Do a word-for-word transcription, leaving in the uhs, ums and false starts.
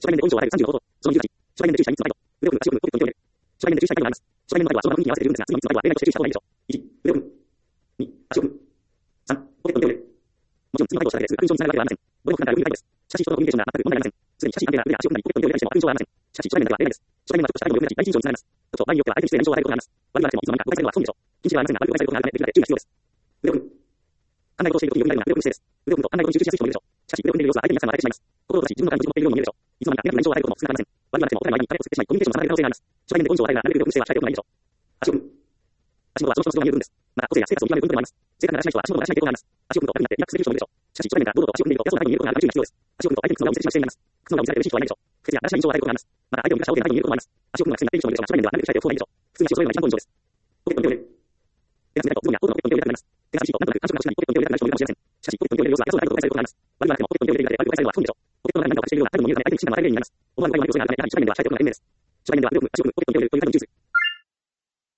初対面で根性を与えるさんじゅうのこと。そのにじゅうはち、初対面で注意者につまりと、腕を組む足を組むことによる。初対面で注意したいことがあります。初対面の場合はその場の雰囲気に合わせているんですが、次のみっつの場合は例外として注意した方がいいでしょう。いち、腕を組む。に、足を組む。さん、ポケットに手を入れる。もちろん次の配慮をしただけですが、勲章につながるわけではありません。どれも普段から運営態度です。しかし人とのコミュニケーションが全く問題ありません。すでに親しい関係がある上で足を組んだり、ポケットに手を入れたりしても勲章はありません。しかし初対面だけは例外です。初対面はちょっとした愛の欲がち第一印象につながります。ちょっと場合によっては相手に失礼な印象を与えることがあります。悪い悪いでもいつの間にか誤解されるのは不本意でしょう。禁止ではありませんが、悪く誤解されることがあるため、できるだけ注意が必要です。腕を組む。考え事をしているときによりなるが腕を組む姿勢です。腕を組むと考え事に集中しやすい人もいるでしょう。しかし腕を組んでいる様子は相手に皆さんが与えてしまいます。心を閉ざし自分の感情を持っているように見えるでしょう。いつの間にか嫌な印象を与えることも少なくありません。悪い悪いでもお互いの相手に彼を作ってしまい、コミュニケーションの妨げる可能性があります。初対面で根性を与えるならなるべく腕を組む姿勢は控えておくのがいいでしょう。足を組む。足元はその人の素質が見える部分です。また、個性やステータスを見極める部分でもあります。正確ならしない人は足元を出しない傾向があります。足を組むと悪になってリラックスする人もいるでしょう。しかし、初対面から堂々と足を組んでいると、お客様の中に見えることがあるので注意が必要です。足を組むと相手に靴の裏を見せてしまう姿勢になります。靴の裏を見せられて嬉しい人はいないでしょう。不潔やらしない印象を与えることがあります。また、相手を見る顔で相手に見えることもあります。足を組むが癖になっている人もいるでしょうが、初対面ではなるべく控えておく方がいいでしょう。普通に足を揃えるのが一番ポイントです。ポケットに手を入れる。手が冷たいとズボンやコートのポケットに手を入れたくなります。手が寂しいとなんとなく感触が欲しくなり、ポケットに手を入れる様子が嫌そうなことを誤解されることがあります。悪い悪いでもポケットに手を入れるだけで悪い誤解されることがあります。悪い悪いでも不本意でしょう。ポケットの中に何かを隠しているような態度に見えるため相手に不信感を与える原因になります。思わぬ誤解を招くようなため、やはり初対面では控えておくのが賢明です。初対面では腕を組む、足を組む、ポケットに手を入れるという態度に注意する。